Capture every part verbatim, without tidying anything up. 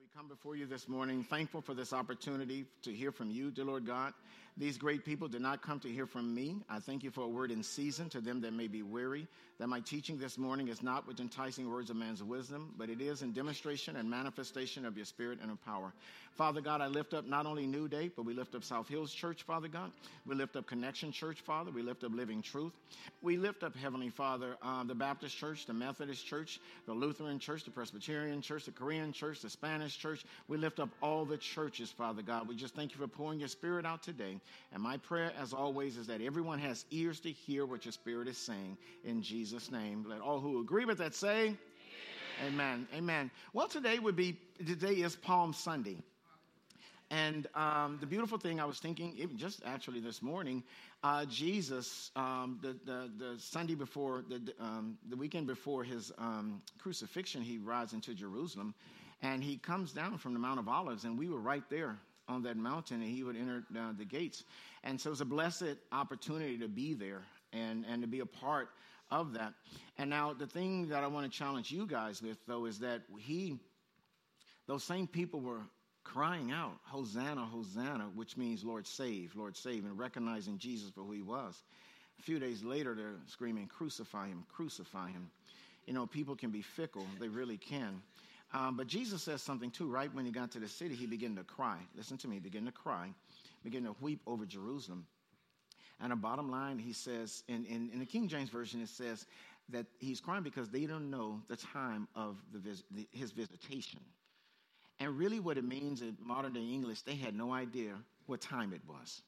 Come before you this morning, thankful for this opportunity to hear from you, dear Lord God. These great people did not come to hear from me. I thank you for a word in season to them that may be weary, that my teaching this morning is not with enticing words of man's wisdom, but it is in demonstration and manifestation of your spirit and of power. Father God, I lift up not only New Day, but we lift up South Hills Church, Father God. We lift up Connection Church, Father. We lift up Living Truth. We lift up, Heavenly Father, uh, the Baptist Church, the Methodist Church, the Lutheran Church, the Presbyterian Church, the Korean Church, the Spanish Church. We lift up all the churches, Father God. We just thank you for pouring your spirit out today. And my prayer, as always, is that everyone has ears to hear what your spirit is saying. In Jesus' name, let all who agree with that say, Amen. Amen. Amen. Well, today would be, today is Palm Sunday. And um, the beautiful thing I was thinking, even just actually this morning, uh, Jesus, um, the, the the Sunday before, the um, the weekend before his um, crucifixion, he rides into Jerusalem, and he comes down from the Mount of Olives, and we were right there on that mountain, and he would enter uh, the gates. And so it's a blessed opportunity to be there and, and to be a part of that. And now the thing that I want to challenge you guys with, though, is that he, those same people were crying out, Hosanna, Hosanna, which means Lord save, Lord save, and recognizing Jesus for who he was. A few days later, they're screaming, crucify him, crucify him. You know, people can be fickle. They really can. Um, but Jesus says something, too. Right when he got to the city, he began to cry. Listen to me. He began to cry, began to weep over Jerusalem. And the bottom line, he says, in, in, in the King James Version, it says that he's crying because they don't know the time of the, vis- the his visitation. And really what it means in modern-day English, they had no idea what time it was.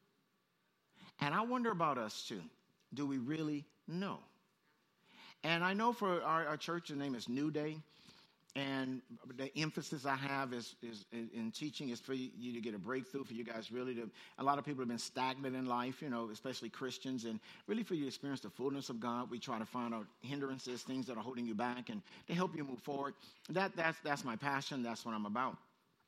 And I wonder about us, too. Do we really know? And I know for our, our church, the name is New Day. And the emphasis I have is, is in teaching is for you to get a breakthrough, for you guys really to, a lot of people have been stagnant in life, you know, especially Christians, and really for you to experience the fullness of God. We try to find out hindrances, things that are holding you back, and to help you move forward. That That's that's my passion. That's what I'm about.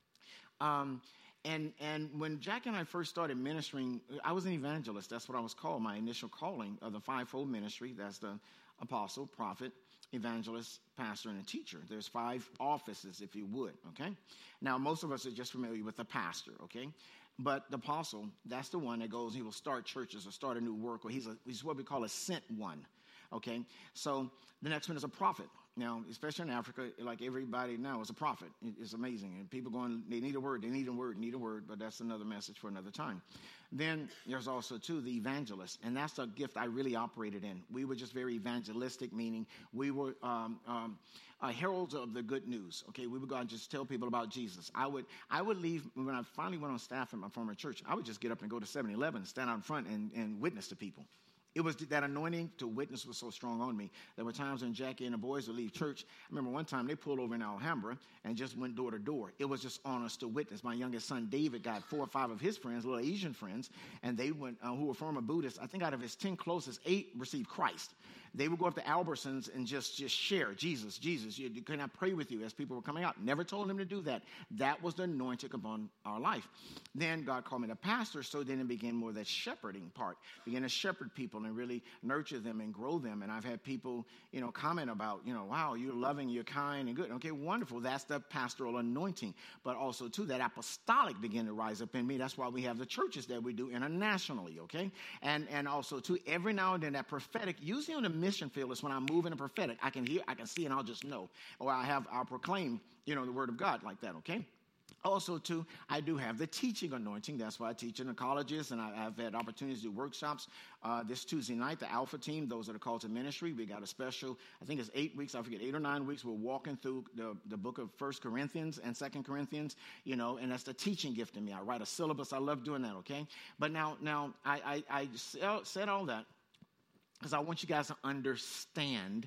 Um, and, and when Jack and I first started ministering, I was an evangelist. That's what I was called, my initial calling of the fivefold ministry. That's the apostle, prophet, evangelist, pastor, and a teacher. There's five offices, if you would, okay? Now, most of us are just familiar with the pastor, okay? But the apostle, that's the one that goes, he will start churches or start a new work, or he's, a, he's what we call a sent one, okay? So the next one is a prophet. Now, especially in Africa, like everybody now is a prophet. It's amazing. And people going, they need a word, they need a word, need a word, but that's another message for another time. Then there's also, too, the evangelist, and that's a gift I really operated in. We were just very evangelistic, meaning we were um, um, uh, heralds of the good news, okay? We would go and just tell people about Jesus. I would I would leave, when I finally went on staff at my former church, I would just get up and go to seven eleven, stand out in front and, and witness to people. It was that anointing to witness was so strong on me. There were times when Jackie and the boys would leave church. I remember one time they pulled over in Alhambra and just went door to door. It was just on us to witness. My youngest son, David, got four or five of his friends, little Asian friends, and they went, uh, who were former Buddhists. I think out of his ten closest, eight received Christ. They would go up to Albertsons and just, just share, Jesus, Jesus, you, can I pray with you as people were coming out? Never told them to do that. That was the anointing upon our life. Then God called me the pastor, so then it began more of that shepherding part. Began to shepherd people and really nurture them and grow them. And I've had people, you know, comment about, you know, wow, you're loving, you're kind and good. Okay, wonderful. That's the pastoral anointing. But also, too, that apostolic began to rise up in me. That's why we have the churches that we do internationally, okay? And and also, too, every now and then that prophetic, usually on the mission field is when I move in a prophetic. I can hear, I can see, and I'll just know. Or I have, I'll proclaim, you know, the word of God like that, okay? Also, too, I do have the teaching anointing. That's why I teach in the colleges, and I, I've had opportunities to do workshops. Uh, this Tuesday night, the Alpha team, those that are called to ministry, we got a special, I think it's eight weeks, I forget, eight or nine weeks. We're walking through the, the book of First Corinthians and Second Corinthians, you know, and that's the teaching gift in me. I write a syllabus. I love doing that, okay? But now, now I, I, I said all that because I want you guys to understand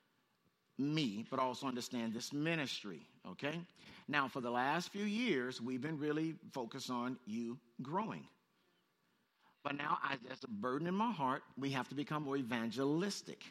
me, but also understand this ministry, okay? Now, for the last few years, we've been really focused on you growing. But now, I, there's a burden in my heart. We have to become more evangelistic.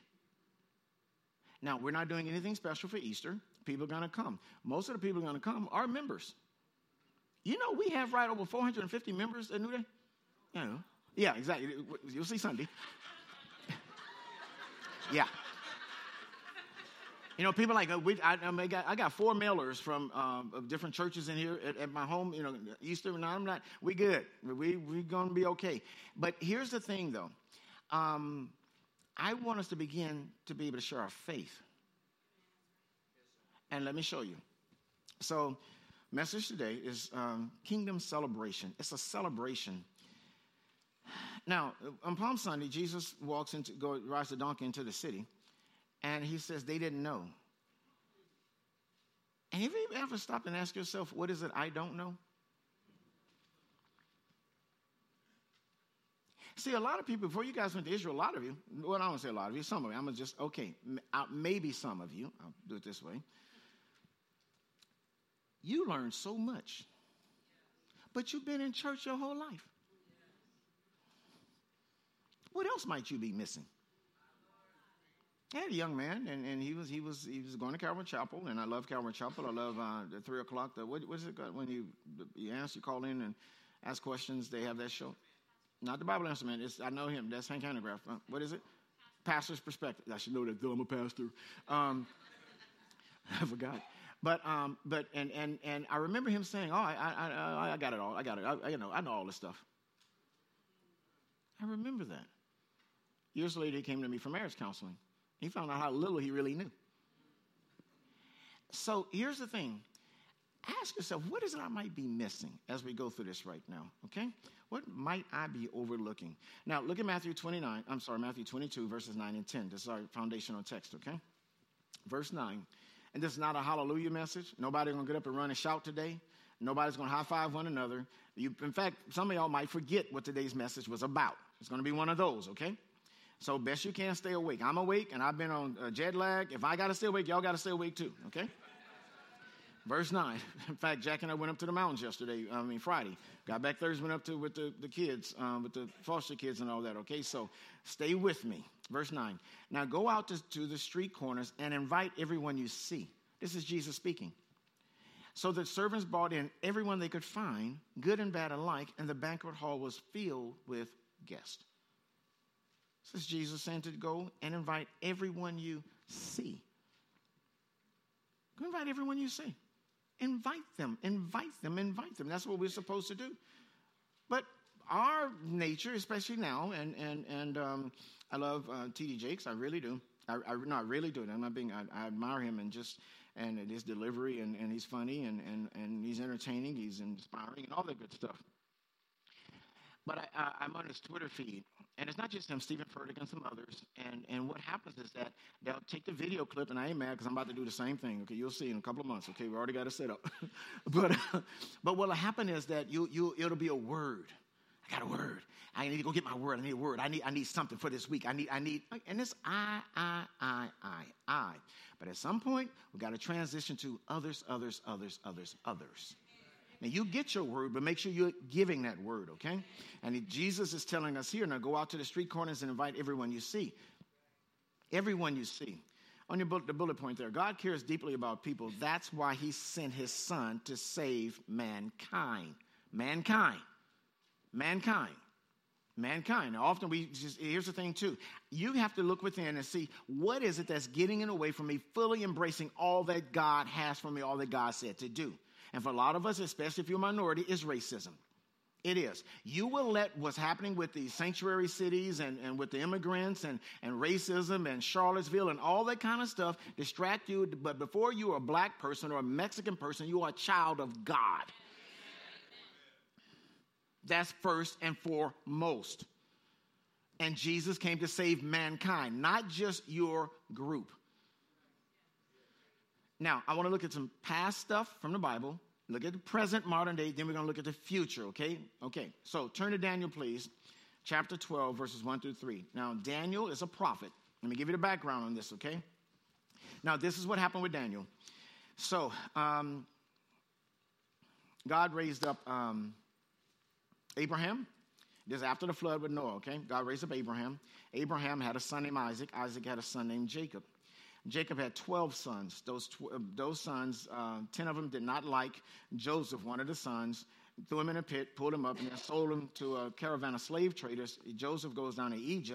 Now, we're not doing anything special for Easter. People are going to come. Most of the people are going to come are members. You know, we have right over four hundred fifty members at New Day. You know, yeah, exactly. You'll see Sunday. Yeah. You know, people like, uh, we, I, I, got, I got four mailers from um, of different churches in here at, at my home, you know, Easter, and I'm not, we good. We, we're going to be okay. But here's the thing, though. Um, I want us to begin to be able to share our faith. And let me show you. So, message today is um, Kingdom Celebration. It's a celebration. Now, on Palm Sunday, Jesus walks into, go, rides the donkey into the city. And he says they didn't know. And have you ever stopped and asked yourself, what is it I don't know? See, a lot of people, before you guys went to Israel, a lot of you, well, I don't want to say a lot of you, some of you, I'm going to just, okay, maybe some of you, I'll do it this way. You learned so much, but you've been in church your whole life. What else might you be missing? I had a young man, and, and he was he was he was going to Calvary Chapel, and I love Calvary Chapel. I love uh, the three o'clock. The, what, what is it when you you answer, you call in and ask questions? They have that show. Not the Bible Answer Man. It's, I know him. That's Hank Hanegraaff. Uh, what is it? Pastor's Perspective. I should know that. Though I'm a pastor. Um, I forgot. But um, but and and and I remember him saying, "Oh, I I I, I got it all. I got it. I, I you know I know all this stuff." I remember that. Years later, he came to me for marriage counseling. He found out how little he really knew. So here's the thing. Ask yourself, what is it I might be missing as we go through this right now, okay? What might I be overlooking? Now, look at Matthew twenty-nine. I'm sorry, Matthew twenty-two, verses nine and ten. This is our foundational text, okay? Verse nine. And this is not a hallelujah message. Nobody's going to get up and run and shout today. Nobody's going to high-five one another. You, in fact, some of y'all might forget what today's message was about. It's going to be one of those, okay? So best you can, stay awake. I'm awake, and I've been on uh, jet lag. If I got to stay awake, y'all got to stay awake too, okay? Verse nine. In fact, Jack and I went up to the mountains yesterday, I mean Friday. Got back Thursday, went up to with the, the kids, um, with the foster kids and all that, okay? So stay with me. Verse nine. Now go out to, to the street corners and invite everyone you see. This is Jesus speaking. So the servants brought in everyone they could find, good and bad alike, and the banquet hall was filled with guests. This is Jesus saying to go and invite everyone you see. Go invite everyone you see. Invite them, invite them, invite them. That's what we're supposed to do. But our nature, especially now, and and and um, I love uh, T D Jakes, I really do. I, I no, I really do. I'm not being. I, I admire him and just and his delivery, and, and he's funny and, and and he's entertaining, he's inspiring, and all that good stuff. But I, I, I'm on his Twitter feed, and it's not just him, Stephen Furtick and some others. And, and what happens is that they'll take the video clip, and I ain't mad because I'm about to do the same thing. Okay, you'll see in a couple of months. Okay, we already got it set up. but uh, but what'll happen is that you you it'll be a word. I got a word. I need to go get my word. I need a word. I need I need something for this week. I need I need and it's I I I I I. But at some point we got to transition to others, others, others, others, others. Now, you get your word, but make sure you're giving that word, okay? And he, Jesus is telling us here, now go out to the street corners and invite everyone you see. Everyone you see. On your bullet, the bullet point there, God cares deeply about people. That's why he sent his son to save mankind. Mankind. Mankind. Mankind. Now, often we just, here's the thing too. You have to look within and see what is it that's getting in the way from me fully embracing all that God has for me, all that God said to do. And for a lot of us, especially if you're a minority, is racism. It is. You will let what's happening with the sanctuary cities and, and with the immigrants and, and racism and Charlottesville and all that kind of stuff distract you. But before you are a black person or a Mexican person, you are a child of God. That's first and foremost. And Jesus came to save mankind, not just your group. Now, I want to look at some past stuff from the Bible, look at the present, modern day, then we're going to look at the future, okay? Okay, so turn to Daniel, please, chapter twelve, verses one through three. Now, Daniel is a prophet. Let me give you the background on this, okay? Now, this is what happened with Daniel. So, um, God raised up um, Abraham. This is after the flood with Noah, okay? God raised up Abraham. Abraham had a son named Isaac. Isaac had a son named Jacob. Jacob had twelve sons. Those tw- those sons, uh, ten of them did not like Joseph, one of the sons, threw him in a pit, pulled him up, and then sold him to a caravan of slave traders. Joseph goes down to Egypt.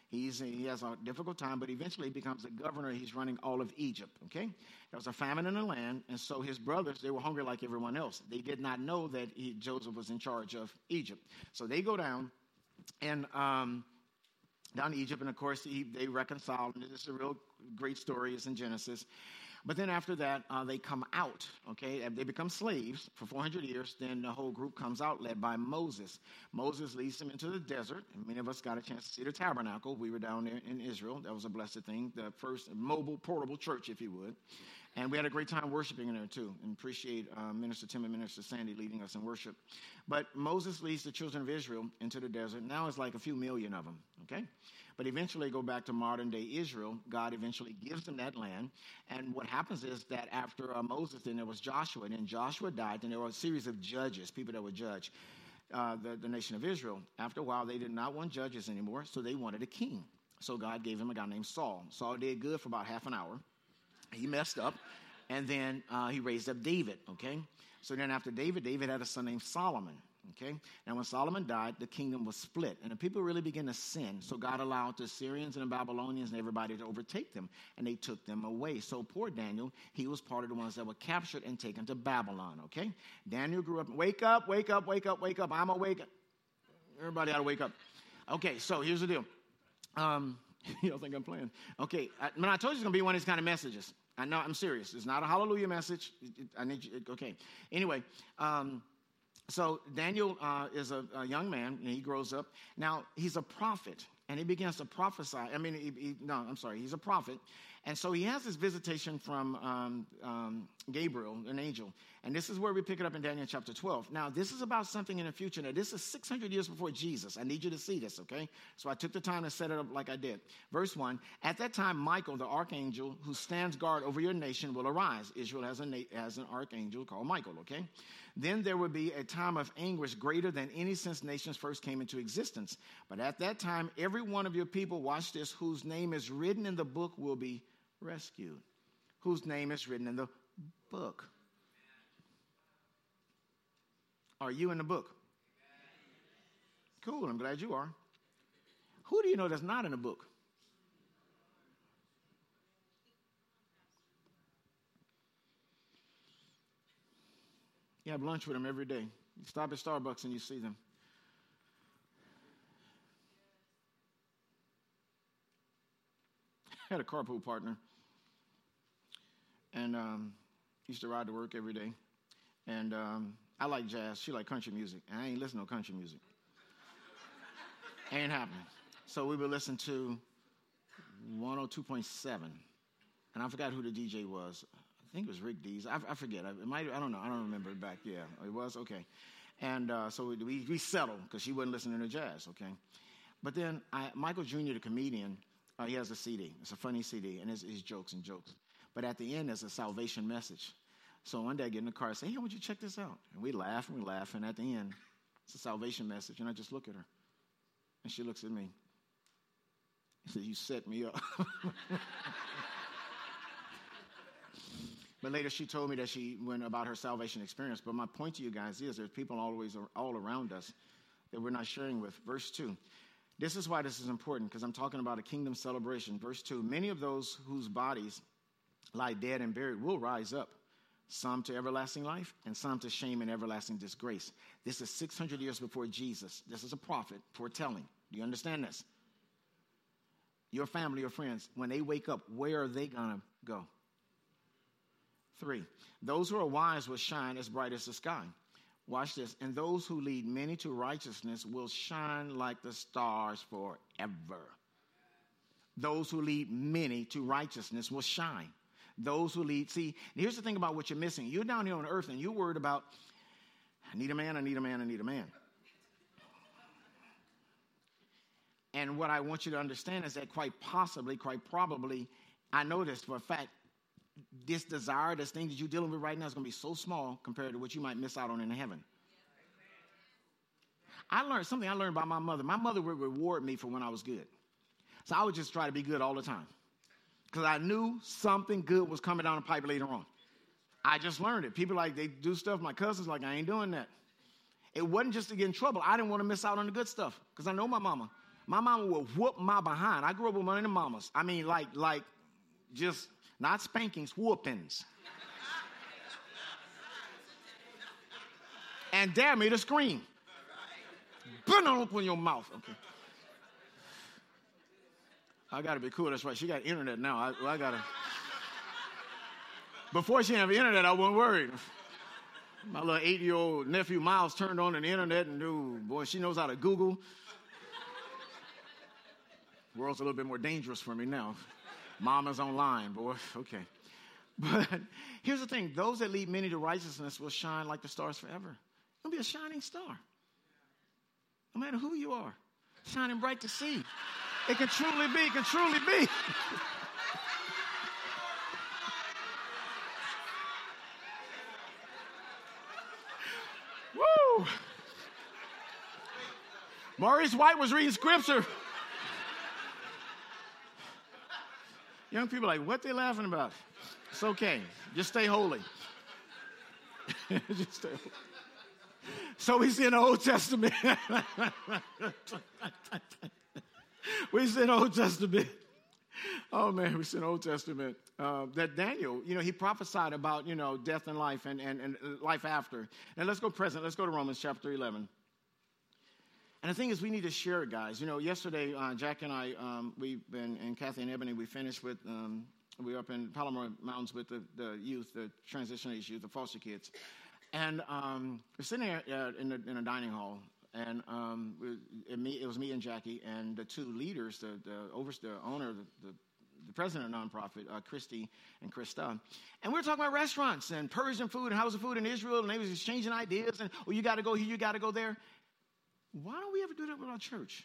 He's, he has a difficult time, but eventually he becomes the governor. He's running all of Egypt, okay? There was a famine in the land, and so his brothers, they were hungry like everyone else. They did not know that he, Joseph was in charge of Egypt. So they go down, and um, down to Egypt, and of course, he, they reconcile. And this is a real great story. It's in Genesis. But then after that, uh, they come out, okay? They become slaves for four hundred years. Then the whole group comes out led by Moses. Moses leads them into the desert. And many of us got a chance to see the tabernacle. We were down there in Israel. That was a blessed thing, the first mobile, portable church, if you would. And we had a great time worshiping in there, too. And appreciate uh, Minister Tim and Minister Sandy leading us in worship. But Moses leads the children of Israel into the desert. Now it's like a few million of them, okay? But eventually go back to modern-day Israel. God eventually gives them that land. And what happens is that after uh, Moses, then there was Joshua. And then Joshua died. Then there were a series of judges, people that would judge uh, the, the nation of Israel. After a while, they did not want judges anymore, so they wanted a king. So God gave him a guy named Saul. Saul did good for about half an hour. He messed up, and then uh, he raised up David, okay? So then after David, David had a son named Solomon, okay? Now when Solomon died, the kingdom was split, and the people really began to sin. So God allowed the Syrians and the Babylonians and everybody to overtake them, and they took them away. So poor Daniel, he was part of the ones that were captured and taken to Babylon, okay? Daniel grew up, wake up, wake up, wake up, wake up, I'm awake. Everybody ought to wake up. Okay, so here's the deal. Um... You don't think I'm playing? Okay, I, when I told you it's going to be one of these kind of messages. I know, I'm serious. It's not a hallelujah message. It, it, I need you, it, okay. Anyway, um, so Daniel uh, is a, a young man, and he grows up. Now, he's a prophet, and he begins to prophesy. I mean, he, he, no, I'm sorry, he's a prophet. And so he has this visitation from um, um, Gabriel, an angel. And this is where we pick it up in Daniel chapter twelve. Now, this is about something in the future. Now, this is six hundred years before Jesus. I need you to see this, okay? So I took the time to set it up like I did. Verse one, at that time, Michael, the archangel who stands guard over your nation, will arise. Israel has, a na- has an archangel called Michael, okay? Then there will be a time of anguish greater than any since nations first came into existence. But at that time, every one of your people, watch this, whose name is written in the book will be rescued. Whose name is written in the book. Are you in the book? Cool, I'm glad you are. Who do you know that's not in the book? You have lunch with them every day. You stop at Starbucks and you see them. I had a carpool partner, and um, used to ride to work every day. And um, I like jazz. She like country music. And I ain't listen to country music. Ain't happening. So we would listen to one oh two point seven. And I forgot who the D J was. I think it was Rick Dees. I, I forget. I, it might, I don't know. I don't remember it back. Yeah, it was? Okay. And uh, so we, we, we settled because she wasn't listening to jazz, okay? But then I, Michael Junior, the comedian, uh, he has a C D. It's a funny C D, and it's, it's jokes and jokes. But at the end, there's a salvation message. So one day I get in the car and say, hey, would you check this out? And we laugh and we laugh, and at the end, it's a salvation message. And I just look at her, and she looks at me. She said, you set me up. But later she told me that she went about her salvation experience. But my point to you guys is there's people always all around us that we're not sharing with. Verse two. This is why this is important, because I'm talking about a kingdom celebration. Verse two. Many of those whose bodies lie dead and buried will rise up, some to everlasting life and some to shame and everlasting disgrace. This is six hundred years before Jesus. This is a prophet foretelling. Do you understand this? Your family or friends, when they wake up, where are they going to go? Three, those who are wise will shine as bright as the sky. Watch this. And those who lead many to righteousness will shine like the stars forever. Those who lead many to righteousness will shine. Those who lead, see, here's the thing about what you're missing. You're down here on earth and you're worried about, I need a man, I need a man, I need a man. And what I want you to understand is that quite possibly, quite probably, I know this for a fact, this desire, this thing that you're dealing with right now is going to be so small compared to what you might miss out on in heaven. I learned something I learned by my mother. My mother would reward me for when I was good. So I would just try to be good all the time because I knew something good was coming down the pipe later on. I just learned it. People like, they do stuff. My cousins like, I ain't doing that. It wasn't just to get in trouble. I didn't want to miss out on the good stuff because I know my mama. My mama would whoop my behind. I grew up with one of the mamas. I mean, like, like, just not spankings, whoopings. And dare me to scream. Don't open your mouth. Okay. I got to be cool. That's right. She got internet now. I, I got to. Before she had the internet, I wasn't worried. My little eight-year-old nephew Miles turned on the internet and knew, boy, she knows how to Google. The world's a little bit more dangerous for me now. Mama's online, boy. Okay. But here's the thing. Those that lead many to righteousness will shine like the stars forever. You'll be a shining star. No matter who you are. Shining bright to see. It can truly be. It can truly be. Woo! Maurice White was reading scripture. Young people are like, what they laughing about? It's okay. Just stay holy. Just stay holy. So we see in the Old Testament. we see in the Old Testament. Oh, man, we see in the Old Testament uh, that Daniel, you know, he prophesied about, you know, death and life and, and, and life after. Now, let's go present. Let's go to Romans chapter eleven. And the thing is, we need to share it, guys. You know, yesterday, uh, Jack and I, um, we've been, and Kathy and Ebony, we finished with, um, we were up in Palomar Mountains with the, the youth, the transition age youth, the foster kids. And um, we're sitting there uh, in, the, in a dining hall, and um, it, me, it was me and Jackie and the two leaders, the the, over, the owner, the, the, the president of the nonprofit, uh, Christy and Krista. And we were talking about restaurants and Persian food and how's the food in Israel, and they was exchanging ideas, and, oh, you got to go here, you got to go there. Why don't we ever do that with our church?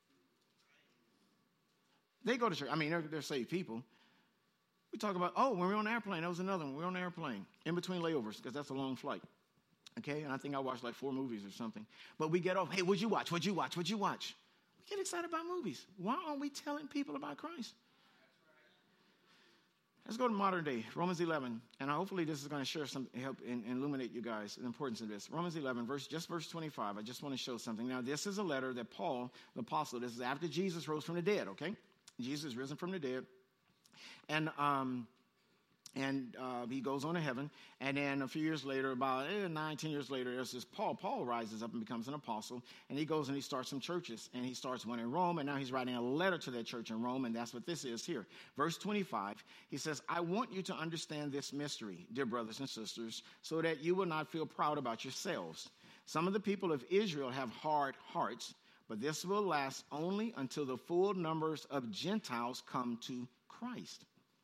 They go to church. I mean, they're, they're saved people. We talk about, oh, when we were on the airplane, that was another one. We were on the airplane in between layovers because that's a long flight. Okay, and I think I watched like four movies or something. But we get off, hey, what'd you watch? What'd you watch? What'd you watch? We get excited about movies. Why aren't we telling people about Christ? Let's go to modern day, Romans eleven. And hopefully this is going to share some, help and illuminate you guys the importance of this. Romans eleven, verse, just verse twenty-five. I just want to show something. Now, this is a letter that Paul, the apostle, this is after Jesus rose from the dead, okay? Jesus is risen from the dead. And um, and uh, he goes on to heaven. And then a few years later, about eh, nine, ten years later, there's this Paul. Paul rises up and becomes an apostle. And he goes and he starts some churches. And he starts one in Rome. And now he's writing a letter to that church in Rome. And that's what this is here. Verse twenty-five, he says, I want you to understand this mystery, dear brothers and sisters, so that you will not feel proud about yourselves. Some of the people of Israel have hard hearts, but this will last only until the full numbers of Gentiles come to Christ.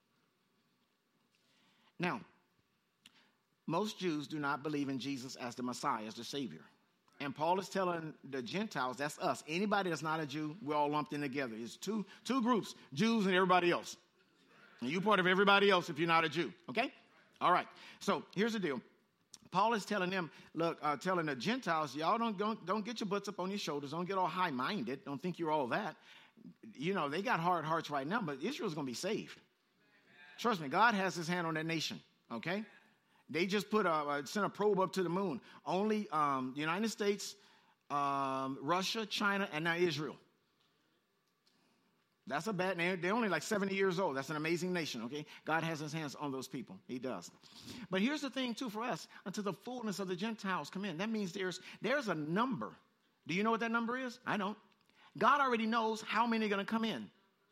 Now, most Jews do not believe in Jesus as the Messiah, as the Savior. And Paul is telling the Gentiles, that's us. Anybody that's not a Jew, we're all lumped in together. It's two, two groups, Jews and everybody else. And you're part of everybody else if you're not a Jew, okay? All right, so here's the deal. Paul is telling them, look, uh, telling the Gentiles, y'all don't, don't, don't get your butts up on your shoulders. Don't get all high-minded. Don't think you're all that. You know, they got hard hearts right now, but Israel's going to be saved. Trust me, God has his hand on that nation, okay? They just put a, uh, sent a probe up to the moon. Only um, the United States, um, Russia, China, and now Israel. That's a bad name. They're only like seventy years old. That's an amazing nation, okay? God has his hands on those people. He does. But here's the thing, too, for us. Until the fullness of the Gentiles come in. That means there's there's a number. Do you know what that number is? I don't. God already knows how many are going to come in.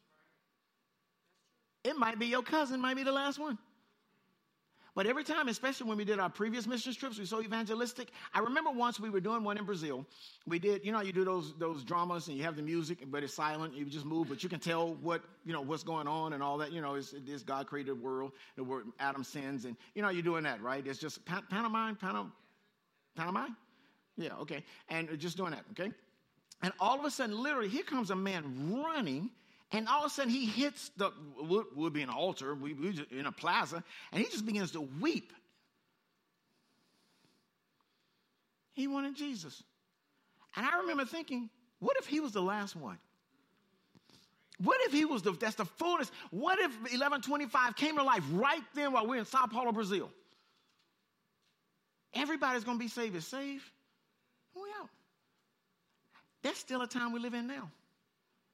It might be your cousin, might be the last one. But every time, especially when we did our previous mission trips, we were so evangelistic. I remember once we were doing one in Brazil. We did, you know, you do those those dramas and you have the music, but it's silent. You just move, but you can tell what, you know, what's going on and all that. You know, it's, it's God created the world, the word Adam sins, and, you know, you're doing that, right? It's just pan- pantomime, pantom, pantomime? Yeah, okay. And just doing that, okay? And all of a sudden, literally, here comes a man running. And all of a sudden, he hits the, would, would be an altar, we, we just, in a plaza, and he just begins to weep. He wanted Jesus. And I remember thinking, what if he was the last one? What if he was the, that's the fullness? What if eleven twenty-five came to life right then while we're in Sao Paulo, Brazil? Everybody's going to be saved. Is saved? We out. That's still a time we live in now.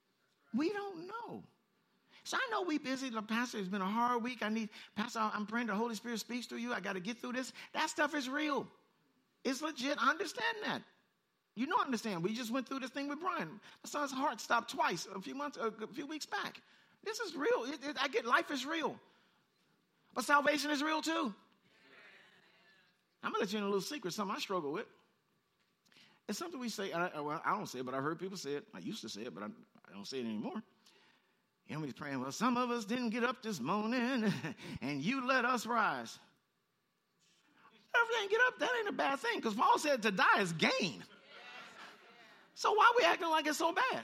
We don't know. So I know we busy. The pastor, it's been a hard week. I need, Pastor, I'm praying the Holy Spirit speaks through you. I got to get through this. That stuff is real. It's legit. I understand that. You know, I understand. We just went through this thing with Brian. My son's heart stopped twice a few months, a few weeks back. This is real. It, it, I get life is real. But salvation is real too. I'm going to let you in a little secret, something I struggle with. It's something we say, I, well, I don't say it, but I've heard people say it. I used to say it, but I, I don't say it anymore. And we're praying, well, some of us didn't get up this morning, and you let us rise. If you ain't get up, that ain't a bad thing, because Paul said to die is gain. So why are we acting like it's so bad?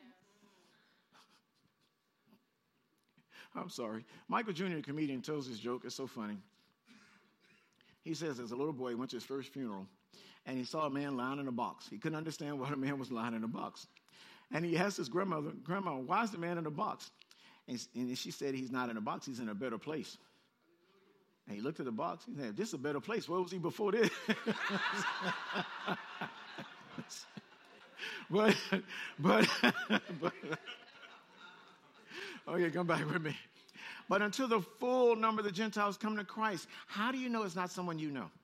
I'm sorry. Michael Junior, a comedian, tells this joke. It's so funny. He says as a little boy, he went to his first funeral, and he saw a man lying in a box. He couldn't understand why the man was lying in a box. And he asked his grandmother, Grandma, why is the man in a box? And, and she said, he's not in a box, he's in a better place. And he looked at the box, he said, this is a better place. Where was he before this? but, but, but, okay, come back with me. But until the full number of the Gentiles come to Christ, how do you know it's not someone you know?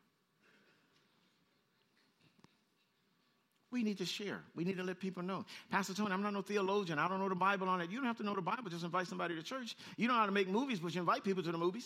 We need to share. We need to let people know. Pastor Tony, I'm not no theologian. I don't know the Bible on it. You don't have to know the Bible. Just invite somebody to church. You know how to make movies, but you invite people to the movies.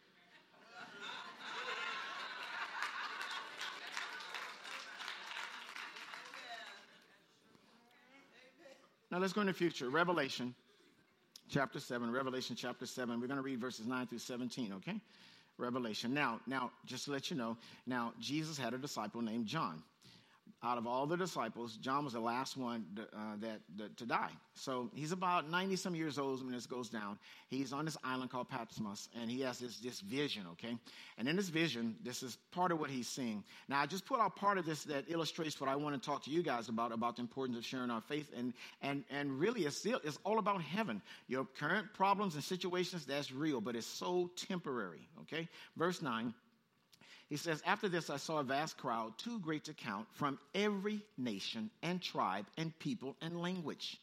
Now let's go in the future. Revelation chapter seven. Revelation chapter seven. We're going to read verses nine through seventeen, okay? Revelation. Now, now, just to let you know, now Jesus had a disciple named John. Out of all the disciples, John was the last one to, uh, that, that to die. So he's about ninety-some years old when this goes down. He's on this island called Patmos, and he has this, this vision, okay? And in this vision, this is part of what he's seeing. Now, I just put out part of this that illustrates what I want to talk to you guys about, about the importance of sharing our faith. And and and really, it's, still, it's all about heaven. Your current problems and situations, that's real, but it's so temporary, okay? Verse nine. He says, after this, I saw a vast crowd, too great to count, from every nation and tribe and people and language.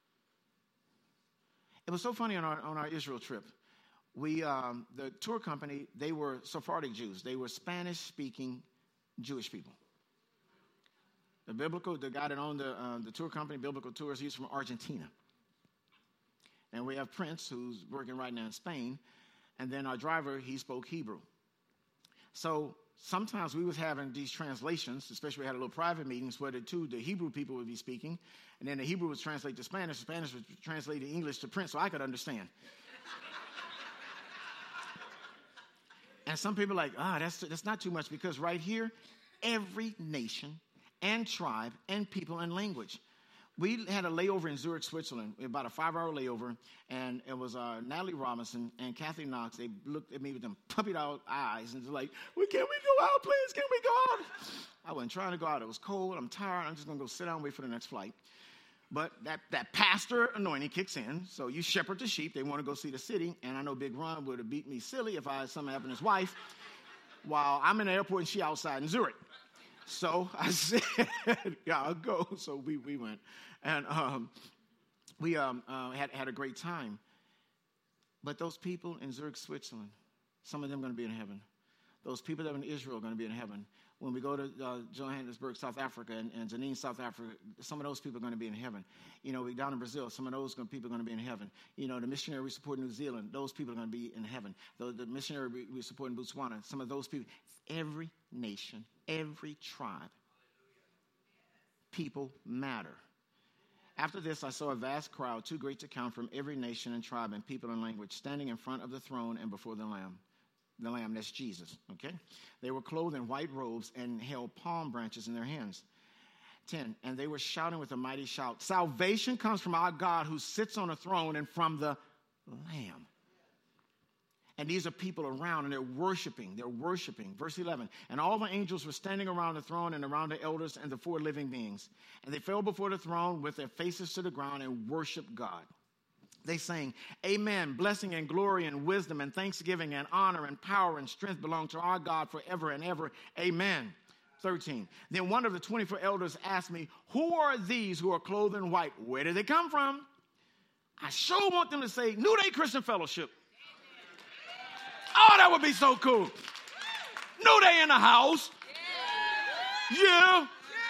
It was so funny on our, on our Israel trip. We, um, the tour company, they were Sephardic Jews. They were Spanish-speaking Jewish people. The biblical, the guy that owned the, uh, the tour company, Biblical Tours, he's from Argentina. And we have Prince, who's working right now in Spain. And then our driver, he spoke Hebrew. So sometimes we was having these translations, especially we had a little private meetings where the two, the Hebrew people would be speaking, and then the Hebrew would translate to Spanish, the Spanish would translate the English to Prince so I could understand. And some people are like, ah, that's, that's not too much, because right here, every nation and tribe and people and language. We had a layover in Zurich, Switzerland, about a five-hour layover, and it was uh, Natalie Robinson and Kathy Knox. They looked at me with them puppy-dog eyes, and they're like, well, can we go out, please? Can we go out? I wasn't trying to go out. It was cold. I'm tired. I'm just going to go sit down and wait for the next flight. But that, that pastor anointing kicks in, so you shepherd the sheep. They want to go see the city, and I know Big Ron would have beat me silly if I had something happen to his wife while I'm in the airport and she outside in Zurich. So I said, yeah, I'll go. So we, we went. And um, we um, uh, had, had a great time. But those people in Zurich, Switzerland, some of them are going to be in heaven. Those people that are in Israel are going to be in heaven. When we go to uh, Johannesburg, South Africa, and, and Janine, South Africa, some of those people are going to be in heaven. You know, we down in Brazil, some of those people are going to be in heaven. You know, the missionary we support in New Zealand, those people are going to be in heaven. The, the missionary we, we support in Botswana, some of those people. Every nation, every tribe, people matter. After this, I saw a vast crowd, too great to count, from every nation and tribe and people and language, standing in front of the throne and before the Lamb. The Lamb, that's Jesus, okay? They were clothed in white robes and held palm branches in their hands. ten, and they were shouting with a mighty shout, salvation comes from our God who sits on a throne and from the Lamb. And these are people around, and they're worshiping. They're worshiping. Verse eleven, and all the angels were standing around the throne and around the elders and the four living beings. And they fell before the throne with their faces to the ground and worshiped God. They sang, amen, blessing and glory and wisdom and thanksgiving and honor and power and strength belong to our God forever and ever. Amen. thirteen, then one of the twenty-four elders asked me, who are these who are clothed in white? Where did they come from? I sure want them to say New Day Christian Fellowship. Oh, that would be so cool. New Day in the house. Yeah.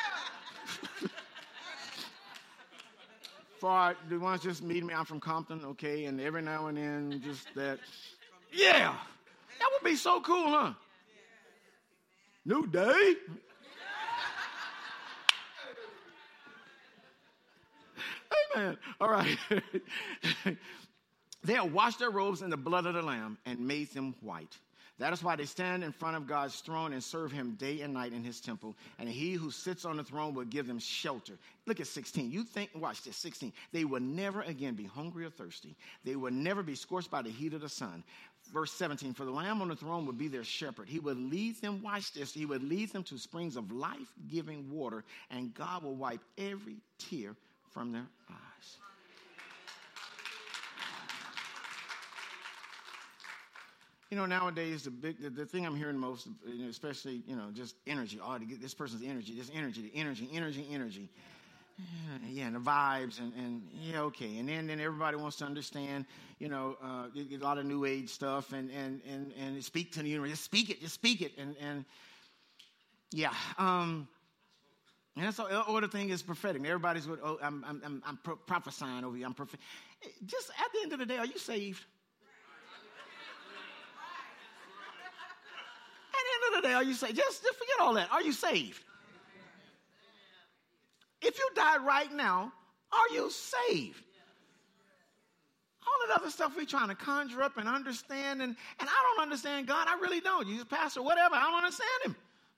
For the ones just meeting me, I'm from Compton, okay, and every now and then just that. Yeah. That would be so cool, huh? New Day? Amen. All right. They have washed their robes in the blood of the Lamb and made them white. That is why they stand in front of God's throne and serve him day and night in his temple. And he who sits on the throne will give them shelter. Look at sixteen. You think, watch this, sixteen. They will never again be hungry or thirsty. They will never be scorched by the heat of the sun. Verse seventeen, for the Lamb on the throne will be their shepherd. He will lead them, watch this, he will lead them to springs of life-giving water, and God will wipe every tear from their eyes. You know, nowadays, the big, the, the thing I'm hearing most, you know, especially, you know, just energy. Oh, to get this person's energy, this energy, the energy, energy, energy. Yeah, yeah, and the vibes, and, and yeah, okay. And then, then everybody wants to understand, you know, uh, a lot of new age stuff, and and and and speak to the universe. Just speak it, just speak it, and and yeah. Um, and that's all. All the thing is prophetic. Everybody's with, oh, I'm I'm I'm, I'm pro- prophesying over you. I'm prophet. Just at the end of the day, are you saved? Day, are you saved? Just, just forget all that. Are you saved? If you die right now, are you saved? All that other stuff we're trying to conjure up and understand, and, and I don't understand God. I really don't. You just pastor, whatever. I don't understand him.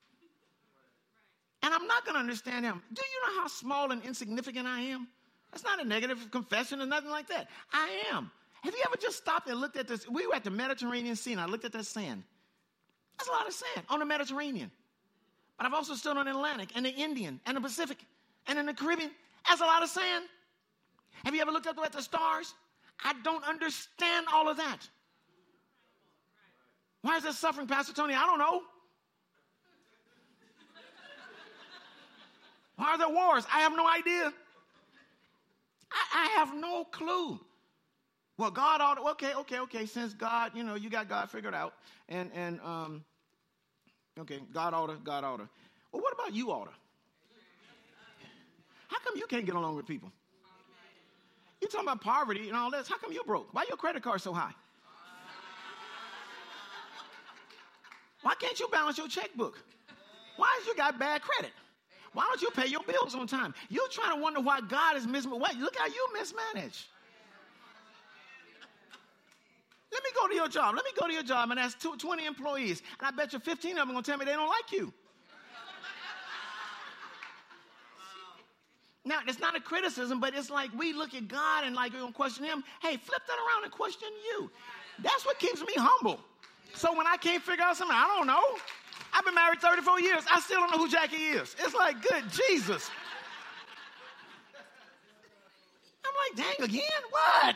And I'm not going to understand him. Do you know how small and insignificant I am? That's not a negative confession or nothing like that. I am. Have you ever just stopped and looked at this? We were at the Mediterranean Sea, and I looked at that sand. That's a lot of sand on the Mediterranean. But I've also stood on the Atlantic and the Indian and the Pacific and in the Caribbean. That's a lot of sand. Have you ever looked up at the stars? I don't understand all of that. Why is there suffering, Pastor Tony? I don't know. Why are there wars? I have no idea. I, I have no clue. Well, God ought to, okay, okay, okay, since God, you know, you got God figured out, and, and um, okay, God ought to, God ought to. Well, what about you ought to? How come you can't get along with people? You're talking about poverty and all this. How come you broke? Why your credit card so high? Why can't you balance your checkbook? Why is you got bad credit? Why don't you pay your bills on time? You're trying to wonder why God is mismanaged. Look how you mismanage. Let me go to your job. Let me go to your job and ask twenty employees. And I bet you fifteen of them are going to tell me they don't like you. Now, it's not a criticism, but it's like we look at God and like we're going to question him. Hey, flip that around and question you. That's what keeps me humble. So when I can't figure out something, I don't know. I've been married thirty-four years. I still don't know who Jackie is. It's like, good Jesus. I'm like, dang, again? What?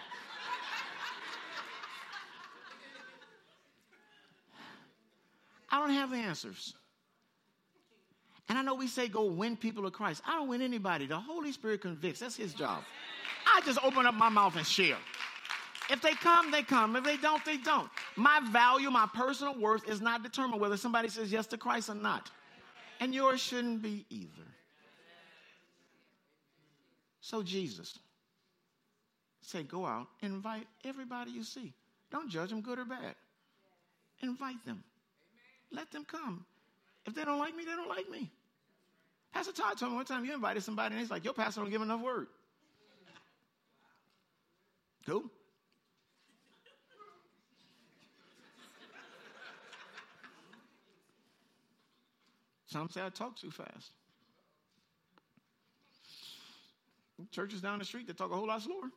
I don't have the answers. And I know we say go win people to Christ. I don't win anybody. The Holy Spirit convicts. That's his job. I just open up my mouth and share. If they come, they come. If they don't, they don't. My value, my personal worth is not determined whether somebody says yes to Christ or not. And yours shouldn't be either. So Jesus said, go out and invite everybody you see. Don't judge them good or bad. Invite them. Let them come. If they don't like me, they don't like me. Pastor Todd told me one time you invited somebody and he's like, your pastor don't give enough word. Cool. Some say I talk too fast. Churches down the street that talk a whole lot slower.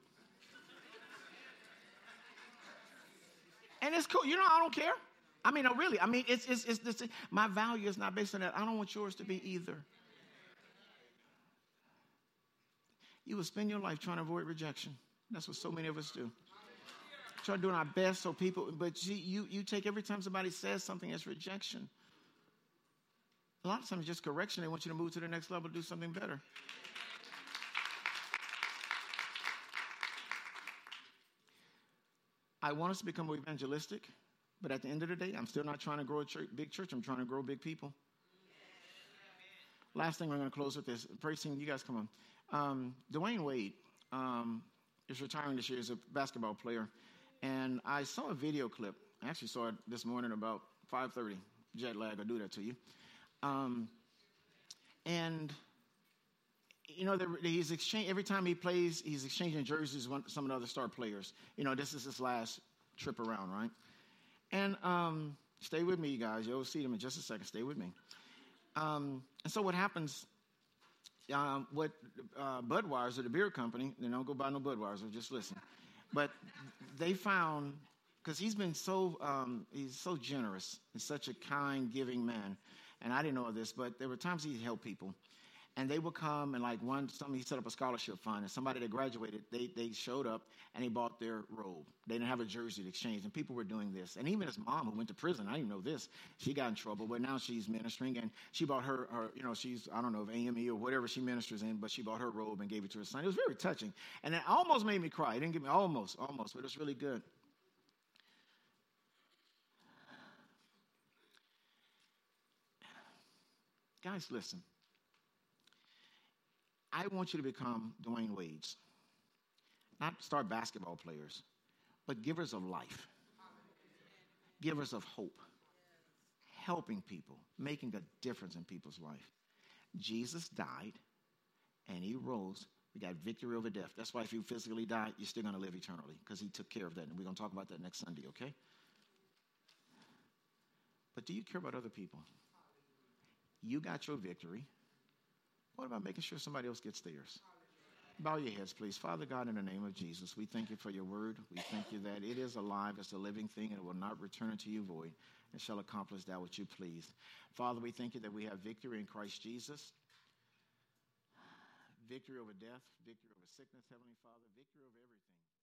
And it's cool. You know, I don't care. I mean, no, really. I mean, it's, it's, it's, it's, my value is not based on that. I don't want yours to be either. You will spend your life trying to avoid rejection. That's what so many of us do. Try doing our best so people, but you, you, you take every time somebody says something as rejection. A lot of times it's just correction. They want you to move to the next level, do something better. I want us to become more evangelistic, but at the end of the day, I'm still not trying to grow a church, big church. I'm trying to grow big people. Last thing, we're going to close with this. Praise team, you guys come on. Um, Dwayne Wade um, is retiring this year as a basketball player. And I saw a video clip. I actually saw it this morning about five thirty. Jet lag will do that to you. Um, and, you know, he's exchange, every time he plays, he's exchanging jerseys with some of the other star players. You know, this is his last trip around, right? And um, stay with me, you guys. You'll see them in just a second. Stay with me. Um, and so what happens, uh, what uh, Budweiser, the beer company, they don't go buy no Budweiser, just listen. But they found, because he's been so, um, he's so generous and such a kind, giving man. And I didn't know this, but there were times he'd help people. And they would come and like one, somebody he set up a scholarship fund, and somebody that graduated, they they showed up and he bought their robe. They didn't have a jersey to exchange, and people were doing this. And even his mom, who went to prison, I didn't know this, she got in trouble, but now she's ministering, and she bought her, her you know, she's, I don't know, of A M E or whatever she ministers in, but she bought her robe and gave it to her son. It was very touching. And it almost made me cry. It didn't get me, almost, almost, but it was really good. Guys, listen. I want you to become Dwayne Wades. Not star basketball players, but givers of life. Givers of hope. Helping people, making a difference in people's life. Jesus died, and he rose. We got victory over death. That's why if you physically die, you're still going to live eternally, because he took care of that. And we're going to talk about that next Sunday, okay? But do you care about other people? You got your victory. What about making sure somebody else gets theirs? Bow your heads, please. Father God, in the name of Jesus, we thank you for your word. We thank you that it is alive, it's a living thing, and it will not return to you void, and shall accomplish that which you please. Father, we thank you that we have victory in Christ Jesus. Victory over death, victory over sickness, Heavenly Father, victory over everything.